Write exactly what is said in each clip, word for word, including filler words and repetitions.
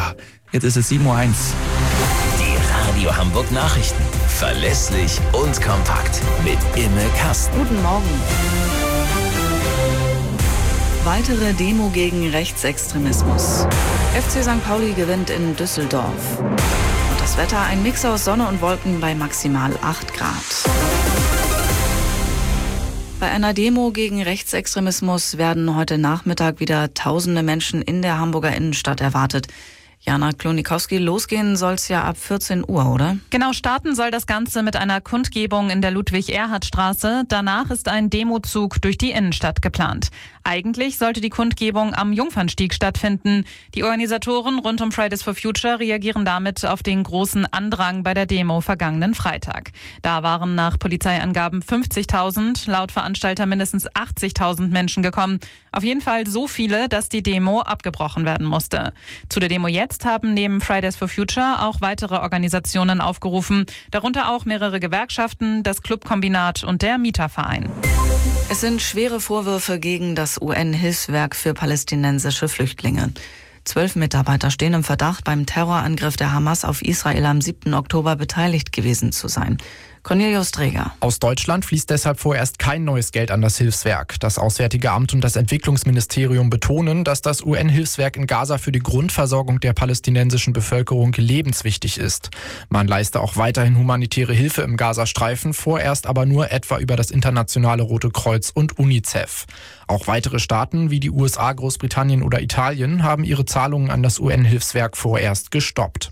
Ah, jetzt ist es sieben Uhr eins. Die Radio Hamburg Nachrichten. Verlässlich und kompakt. Mit Imme Kasten. Guten Morgen. Weitere Demo gegen Rechtsextremismus. F C Sankt Pauli gewinnt in Düsseldorf. Und das Wetter, ein Mix aus Sonne und Wolken bei maximal acht Grad. Bei einer Demo gegen Rechtsextremismus werden heute Nachmittag wieder tausende Menschen in der Hamburger Innenstadt erwartet. Jana Klonikowski, losgehen soll es ja ab vierzehn Uhr, oder? Genau, starten soll das Ganze mit einer Kundgebung in der Ludwig-Erhard-Straße. Danach ist ein Demozug durch die Innenstadt geplant. Eigentlich sollte die Kundgebung am Jungfernstieg stattfinden. Die Organisatoren rund um Fridays for Future reagieren damit auf den großen Andrang bei der Demo vergangenen Freitag. Da waren nach Polizeiangaben fünfzigtausend, laut Veranstalter mindestens achtzigtausend Menschen gekommen. Auf jeden Fall so viele, dass die Demo abgebrochen werden musste. Zu der Demo jetzt haben neben Fridays for Future auch weitere Organisationen aufgerufen, darunter auch mehrere Gewerkschaften, das Clubkombinat und der Mieterverein. Es sind schwere Vorwürfe gegen das U N-Hilfswerk für palästinensische Flüchtlinge. Zwölf Mitarbeiter stehen im Verdacht, beim Terrorangriff der Hamas auf Israel am siebten Oktober beteiligt gewesen zu sein. Cornelius Träger. Aus Deutschland fließt deshalb vorerst kein neues Geld an das Hilfswerk. Das Auswärtige Amt und das Entwicklungsministerium betonen, dass das U N-Hilfswerk in Gaza für die Grundversorgung der palästinensischen Bevölkerung lebenswichtig ist. Man leiste auch weiterhin humanitäre Hilfe im Gazastreifen, vorerst aber nur etwa über das Internationale Rote Kreuz und UNICEF. Auch weitere Staaten wie die U S A, Großbritannien oder Italien haben ihre Zahlungen an das U N-Hilfswerk vorerst gestoppt.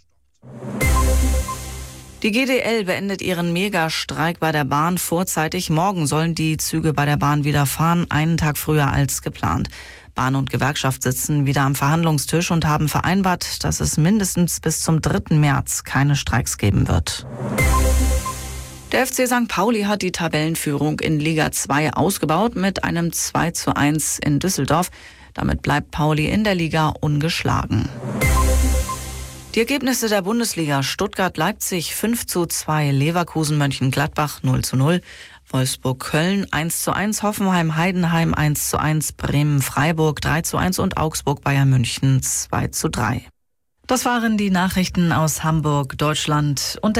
Die G D L beendet ihren Megastreik bei der Bahn vorzeitig. Morgen sollen die Züge bei der Bahn wieder fahren, einen Tag früher als geplant. Bahn und Gewerkschaft sitzen wieder am Verhandlungstisch und haben vereinbart, dass es mindestens bis zum dritten März keine Streiks geben wird. Der F C Sankt Pauli hat die Tabellenführung in Liga zwei ausgebaut mit einem zwei zu eins in Düsseldorf. Damit bleibt Pauli in der Liga ungeschlagen. Die Ergebnisse der Bundesliga: Stuttgart-Leipzig fünf zu zwei, Leverkusen-Mönchengladbach null zu null, Wolfsburg-Köln eins zu eins, Hoffenheim-Heidenheim eins zu eins, Bremen-Freiburg drei zu eins und Augsburg-Bayern München zwei zu drei. Das waren die Nachrichten aus Hamburg, Deutschland und der